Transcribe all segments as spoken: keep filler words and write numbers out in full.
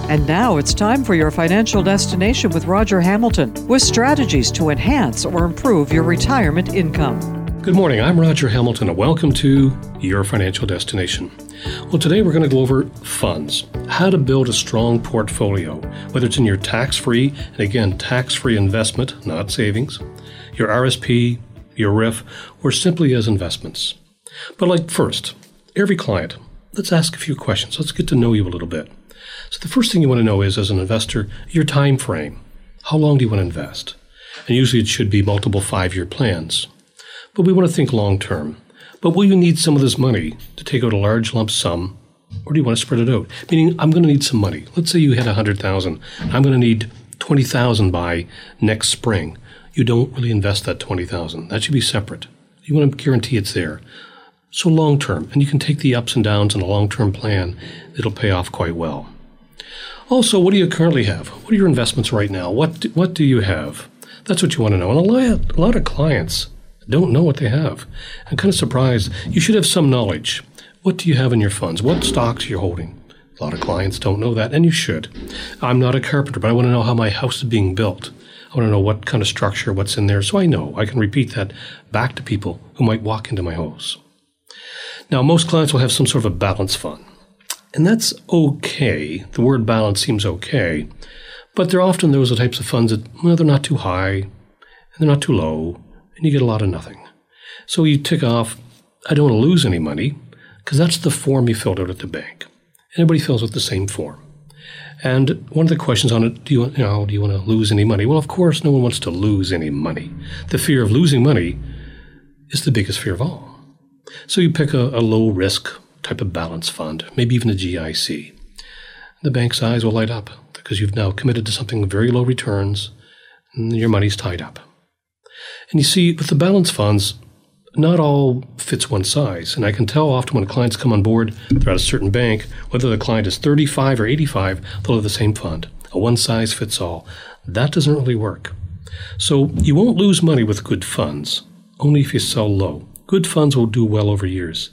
And now it's time for your financial destination with Roger Hamilton, with strategies to enhance or improve your retirement income. Good morning, I'm Roger Hamilton, and welcome to Your Financial Destination. Well, today we're going to go over funds, how to build a strong portfolio, whether it's in your tax-free, and again, tax-free investment, not savings, your R S P, your R I F, or simply as investments. But like first, every client, let's ask a few questions. Let's get to know you a little bit. So the first thing you want to know is, as an investor, your time frame. How long do you want to invest? And usually it should be multiple five-year plans. But we want to think long-term. But will you need some of this money to take out a large lump sum, or do you want to spread it out? Meaning, I'm going to need some money. Let's say you had one hundred thousand dollars. I'm going to need twenty thousand dollars by next spring. You don't really invest that twenty thousand dollars. That should be separate. You want to guarantee it's there. So long-term, and you can take the ups and downs in a long-term plan. It'll pay off quite well. Also, what do you currently have? What are your investments right now? What do, what do you have? That's what you want to know. And a lot, a lot of clients don't know what they have. I'm kind of surprised. You should have some knowledge. What do you have in your funds? What stocks are you holding? A lot of clients don't know that, and you should. I'm not a carpenter, but I want to know how my house is being built. I want to know what kind of structure, what's in there, so I know. I can repeat that back to people who might walk into my house. Now, most clients will have some sort of a balance fund. And that's okay. The word balance seems okay. But they're often those are types of funds that, well, they're not too high, and they're not too low, and you get a lot of nothing. So you tick off, I don't want to lose any money, because that's the form you filled out at the bank. Everybody fills out the same form. And one of the questions on it, do you, you know, do you want to lose any money? Well, of course, no one wants to lose any money. The fear of losing money is the biggest fear of all. So you pick a, a low-risk type of balance fund, maybe even a G I C. The bank's eyes will light up because you've now committed to something with very low returns, and your money's tied up. And you see, with the balance funds, not all fits one size. And I can tell often when clients come on board, they're at a certain bank, whether the client is thirty-five or eighty-five, they'll have the same fund. A one-size-fits-all. That doesn't really work. So you won't lose money with good funds, only if you sell low. Good funds will do well over years.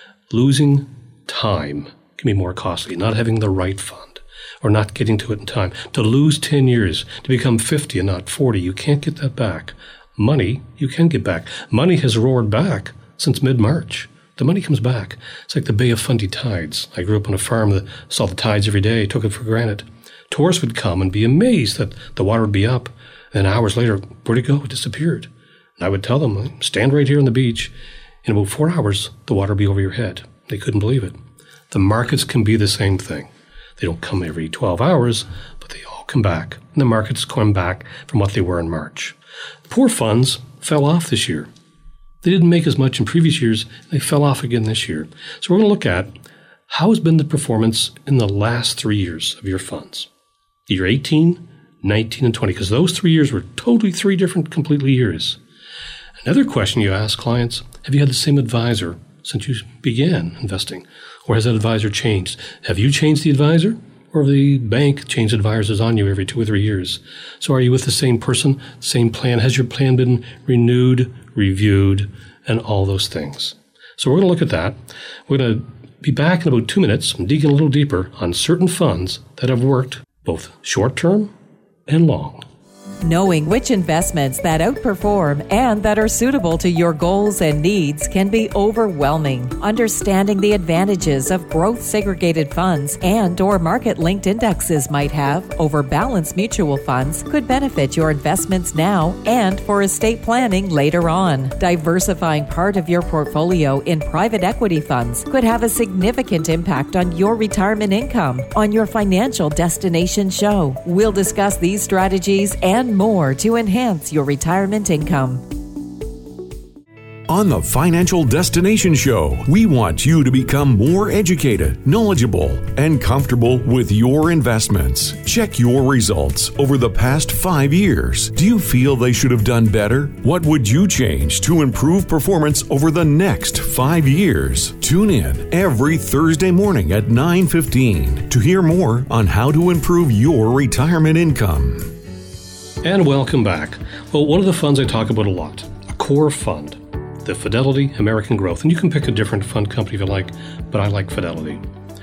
Losing time can be more costly, not having the right fund or not getting to it in time. To lose ten years, to become fifty and not forty, you can't get that back. Money, you can get back. Money has roared back since mid-March. The money comes back. It's like the Bay of Fundy tides. I grew up on a farm that saw the tides every day, took it for granted. Tourists would come and be amazed that the water would be up. Then hours later, where'd it go? It disappeared. And I would tell them, stand right here on the beach. In about four hours, the water would be over your head. They couldn't believe it. The markets can be the same thing. They don't come every twelve hours, but they all come back. And the markets come back from what they were in March. The poor funds fell off this year. They didn't make as much in previous years. They fell off again this year. So we're going to look at how has been the performance in the last three years of your funds. Year eighteen, nineteen, and twenty, because those three years were totally three different completely years. Another question you ask clients, have you had the same advisor since you began investing? Or has that advisor changed? Have you changed the advisor? Or the bank changed advisors on you every two or three years? So are you with the same person, same plan? Has your plan been renewed, reviewed, and all those things? So we're going to look at that. We're going to be back in about two minutes and dig in a little deeper on certain funds that have worked both short-term and long. Knowing which investments that outperform and that are suitable to your goals and needs can be overwhelming. Understanding the advantages of growth segregated funds and or market-linked indexes might have over balanced mutual funds could benefit your investments now and for estate planning later on. Diversifying part of your portfolio in private equity funds could have a significant impact on your retirement income. On your Financial Destination show, we'll discuss these strategies and more to enhance your retirement income. On the Financial Destination Show, we want you to become more educated, knowledgeable, and comfortable with your investments. Check your results over the past five years. Do you feel they should have done better? What would you change to improve performance over the next five years? Tune in every Thursday morning at nine fifteen to hear more on how to improve your retirement income. And welcome back. Well, one of the funds I talk about a lot, a core fund, the Fidelity American Growth. And you can pick a different fund company if you like, but I like Fidelity.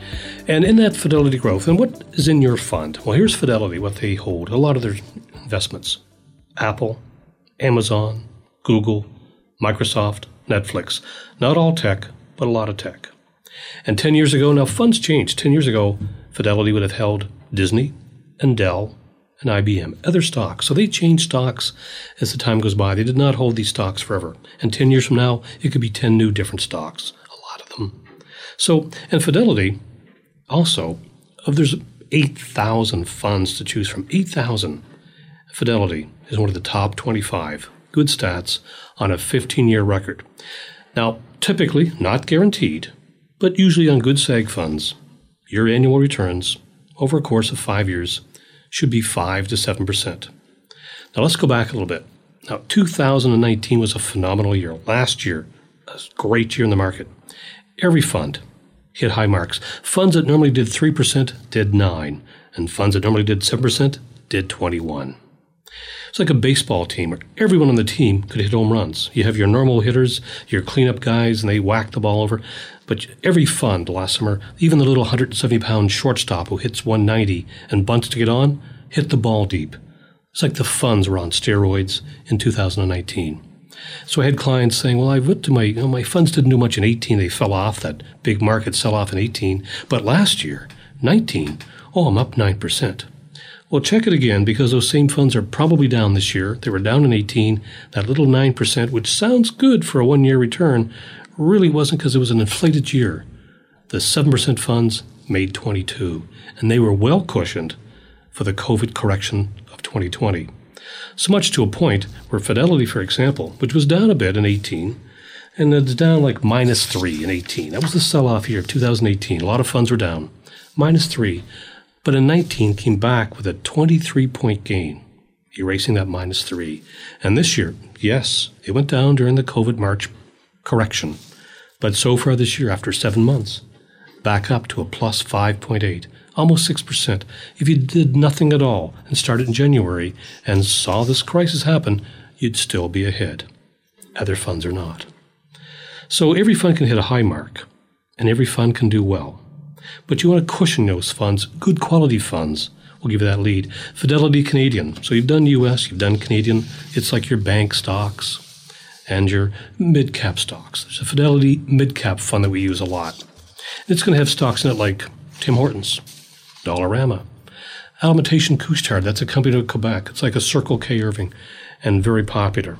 And in that Fidelity Growth, and what is in your fund? Well, here's Fidelity, what they hold, a lot of their investments. Apple, Amazon, Google, Microsoft, Netflix. Not all tech, but a lot of tech. And ten years ago, now funds changed. ten years ago, Fidelity would have held Disney and Dell and I B M, other stocks. So they change stocks as the time goes by. They did not hold these stocks forever. And ten years from now, it could be ten new different stocks, a lot of them. So, and Fidelity also, of there's eight thousand funds to choose from, eight thousand. Fidelity is one of the top twenty-five. Good stats on a fifteen-year record. Now, typically, not guaranteed, but usually on good seg funds, your annual returns over a course of five years should be five to seven percent. Now, let's go back a little bit. Now, two thousand nineteen was a phenomenal year. Last year, a great year in the market. Every fund hit high marks. Funds that normally did three percent did nine, and funds that normally did seven percent did twenty-one. It's like a baseball team where everyone on the team could hit home runs. You have your normal hitters, your cleanup guys, and they whack the ball over. But every fund last summer, even the little one hundred seventy pound shortstop who hits one ninety and bunts to get on, hit the ball deep. It's like the funds were on steroids in two thousand nineteen. So I had clients saying, well, I went to my, you know, my funds didn't do much in eighteen. They fell off, that big market sell-off in eighteen. But last year, nineteen, oh, I'm up nine percent. Well, check it again, because those same funds are probably down this year. They were down in eighteen. That little nine percent, which sounds good for a one-year return, really wasn't, because it was an inflated year. The seven percent funds made twenty-two, and they were well cushioned for the COVID correction of twenty twenty. So much to a point where Fidelity, for example, which was down a bit in eighteen, and it's down like minus three in eighteen. That was the sell-off year of two thousand eighteen. A lot of funds were down. Minus three. But in nineteen came back with a twenty-three point gain, erasing that minus three. And this year, yes, it went down during the COVID March correction. But so far this year, after seven months, back up to a plus five point eight, almost six percent. If you did nothing at all and started in January and saw this crisis happen, you'd still be ahead. Other funds are not. So every fund can hit a high mark, and every fund can do well. But you want to cushion those funds. Good quality funds will give you that lead. Fidelity Canadian. So you've done U S, you've done Canadian. It's like your bank stocks and your mid-cap stocks. There's a Fidelity mid-cap fund that we use a lot. It's going to have stocks in it like Tim Hortons, Dollarama, Alimentation Couche-Tard. That's a company out of Quebec. It's like a Circle K Irving, and very popular.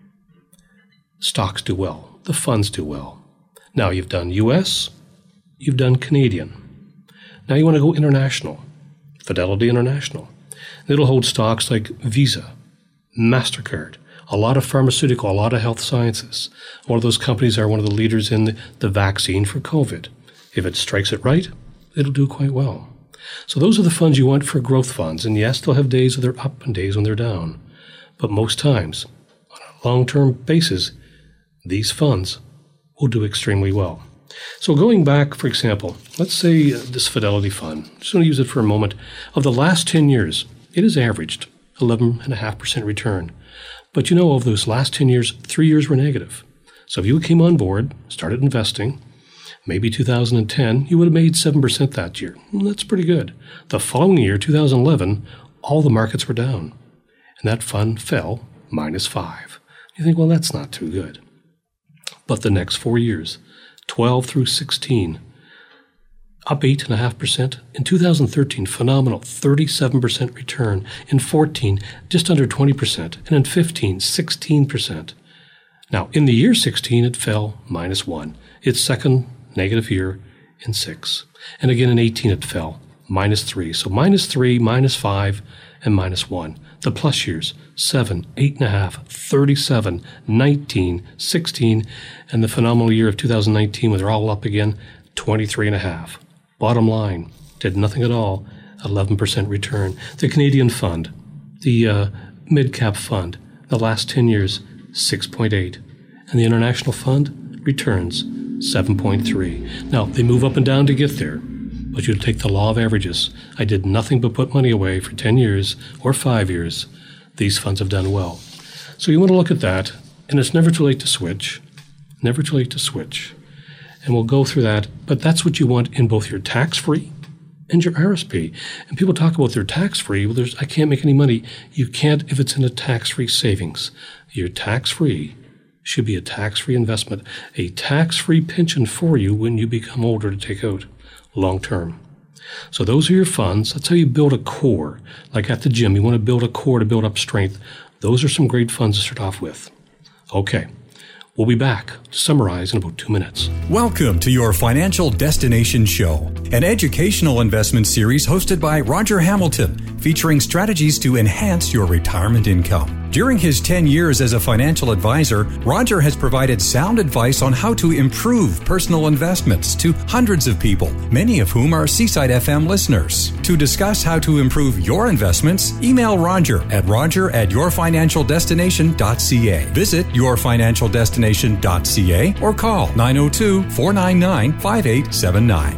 Stocks do well. The funds do well. Now you've done U S, you've done Canadian. Now you want to go international. Fidelity International. It'll hold stocks like Visa, MasterCard, a lot of pharmaceutical, a lot of health sciences. One of those companies are one of the leaders in the, the vaccine for COVID. If it strikes it right, it'll do quite well. So those are the funds you want for growth funds. And yes, they'll have days where they're up and days when they're down. But most times, on a long-term basis, these funds will do extremely well. So going back, for example, let's say uh, this Fidelity fund, just going to use it for a moment. Of the last ten years, it has averaged eleven point five percent return. But you know, of those last ten years, three years were negative. So if you came on board, started investing, maybe two thousand ten, you would have made seven percent that year. Well, that's pretty good. The following year, two thousand eleven, all the markets were down. And that fund fell minus five. You think, well, that's not too good. But the next four years, twelve through sixteen, up eight point five percent. In two thousand thirteen, phenomenal, thirty-seven percent return. In fourteen, just under twenty percent. And in fifteen, sixteen percent. Now, in the year sixteen, it fell minus one. Its second negative year in six. And again, in eighteen, it fell minus three. So minus three, minus five, and minus one. The plus years, seven, eight and a half, thirty-seven, nineteen, sixteen, and the phenomenal year of two thousand nineteen, when they're all up again, twenty-three and a half. Bottom line, did nothing at all, eleven percent return. The Canadian fund, the uh, mid-cap fund, the last ten years, six point eight. And the international fund returns seven point three. Now, they move up and down to get there. But you take the law of averages. I did nothing but put money away for ten years or five years. These funds have done well. So you want to look at that, and it's never too late to switch. Never too late to switch. And we'll go through that. But that's what you want in both your tax-free and your R S P. And people talk about they're tax-free. Well, there's, I can't make any money. You can't if it's in a tax-free savings. Your tax-free should be a tax-free investment, a tax-free pension for you when you become older to take out long-term. So those are your funds. That's how you build a core. Like at the gym, you want to build a core to build up strength. Those are some great funds to start off with. Okay. We'll be back to summarize in about two minutes. Welcome to your Financial Destination Show, an educational investment series hosted by Roger Hamilton, featuring strategies to enhance your retirement income. During his ten years as a financial advisor, Roger has provided sound advice on how to improve personal investments to hundreds of people, many of whom are Seaside F M listeners. To discuss how to improve your investments, email Roger at roger at your financial destination dot c a. Visit your financial destination dot c a or call nine oh two, four nine nine, five eight seven nine.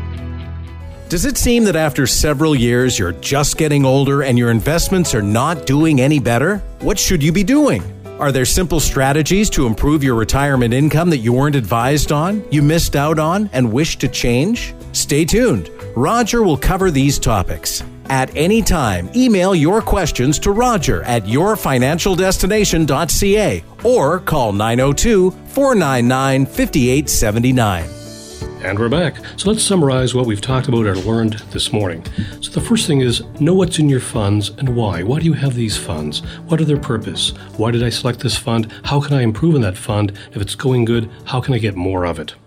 Does it seem that after several years you're just getting older and your investments are not doing any better? What should you be doing? Are there simple strategies to improve your retirement income that you weren't advised on, you missed out on, and wish to change? Stay tuned. Roger will cover these topics. At any time, email your questions to Roger at your financial destination dot c a or call nine oh two, four nine nine, five eight seven nine. And we're back. So let's summarize what we've talked about or learned this morning. So the first thing is, know what's in your funds and why. Why do you have these funds? What are their purpose? Why did I select this fund? How can I improve in that fund? If it's going good, how can I get more of it?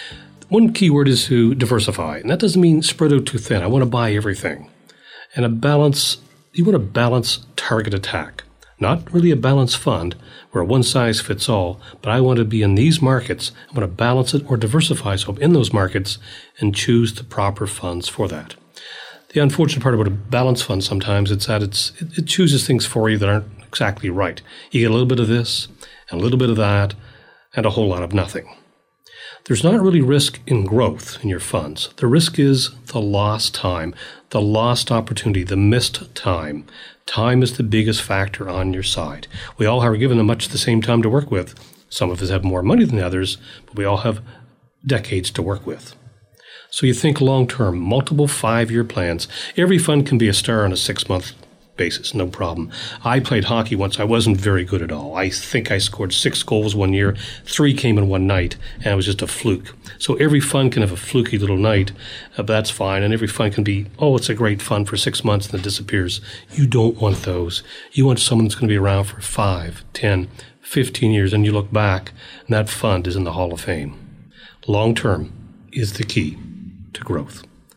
One key word is to diversify. And that doesn't mean spread out too thin. I want to buy everything. And a balance, you want a balanced target attack. Not really a balanced fund where one size fits all, but I want to be in these markets. I want to balance it or diversify so I'm in those markets and choose the proper funds for that. The unfortunate part about a balanced fund sometimes it's that it's, it, it chooses things for you that aren't exactly right. You get a little bit of this and a little bit of that and a whole lot of nothing. There's not really risk in growth in your funds. The risk is the lost time, the lost opportunity, the missed time. Time is the biggest factor on your side. We all are given much the same time to work with. Some of us have more money than others, but we all have decades to work with. So you think long-term, multiple five-year plans. Every fund can be a star on a six-month basis, no problem. I played hockey once. I wasn't very good at all. I think I scored six goals one year. Three came in one night, and it was just a fluke. So every fund can have a fluky little night, uh, but that's fine. And every fund can be, oh, it's a great fund for six months and then disappears. You don't want those. You want someone that's going to be around for five, ten, fifteen years, and you look back, and that fund is in the Hall of Fame. Long-term is the key to growth.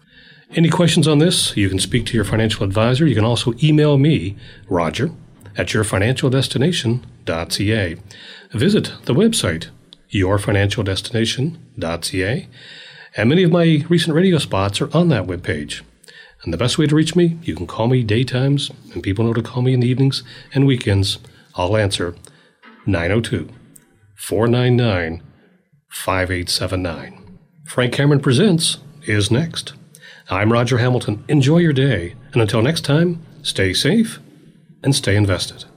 Any questions on this? You can speak to your financial advisor. You can also email me, Roger, at your financial destination dot c a. Visit the website, your financial destination dot c a, and many of my recent radio spots are on that webpage. And the best way to reach me, you can call me daytimes, and people know to call me in the evenings and weekends. I'll answer nine oh two, four nine nine, five eight seven nine. Frank Cameron Presents is next. I'm Roger Hamilton. Enjoy your day. And until next time, stay safe and stay invested.